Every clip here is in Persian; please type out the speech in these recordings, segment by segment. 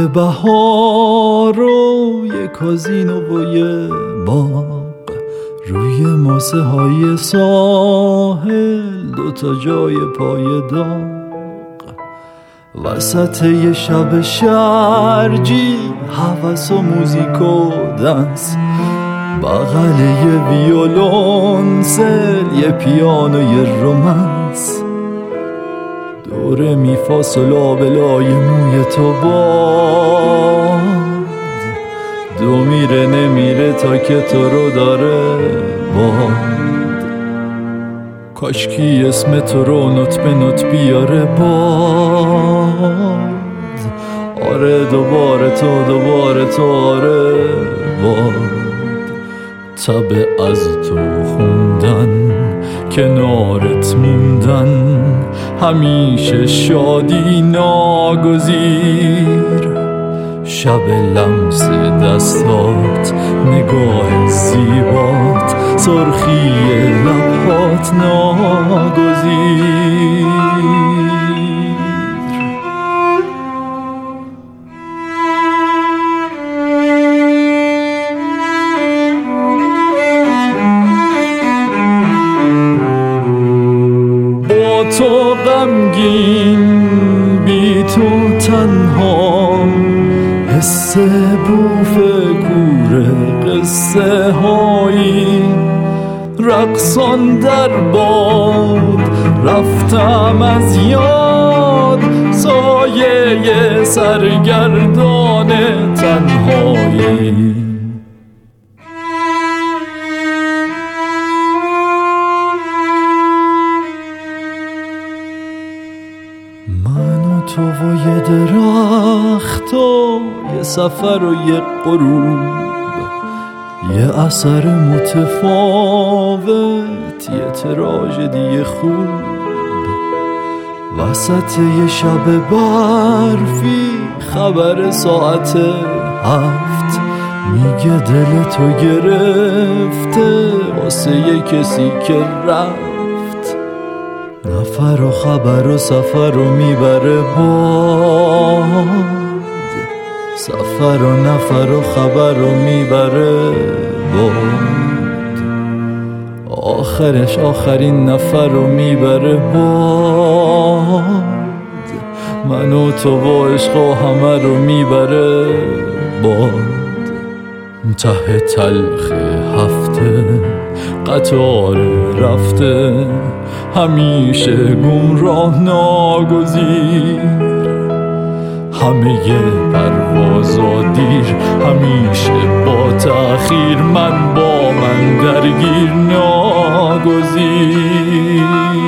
بهار و یه کازینو و یه باغ، روی ماسه های ساحل دوتا جای پای داغ، وسط یه شب شرجی هوس و موزیک و دنس، بغل یه ویولونسل یه پیانو یه رومنس، دوره می فاصلا بلای موی تو باد، دو میره نمیره تا که تو رو داره باد، کاشکی اسم تو رو نوت به نوت بیاره باد، آره دوباره تو آره باد، تب از تو خوندن کنارت موندن، همیشه شادی ناگزیر، شب لمس دستات نگاه زیبات، سرخی لبات ناگزیر. تو غمگین بی تو تنها، حس بوف کوره قصه هایی، رقصان در باد رفتم از یاد، سایه سرگردان تنهایی. من و تو و یه درخت و یه سفر و یه غروب، یه اثر متفاوت، یه تراژدی خوب، وسط یه شب برفی خبر ساعت 7، میگه دل تو گرفته واسه یه کسی که رفت، نفر و خبر و سفر رو میبره باد، سفر و نفر و خبر رو میبره باد، آخرش آخرین نفر رو میبره باد، من و تو و عشق و همه رو میبره باد، ته تلخ هفته قطار رفته، همیشه گمراه ناگزیر، همه پرواز و دیر، همیشه با تأخیر، من با من درگیر ناگزیر،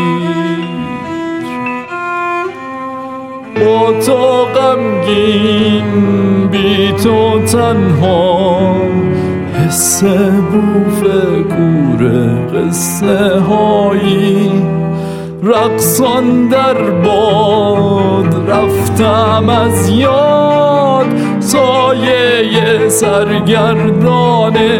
با تو غمگین بی تو تنها، حس بوف کوره قصه هایی، رقصان در باد رفتم از یاد، سایه سرگردان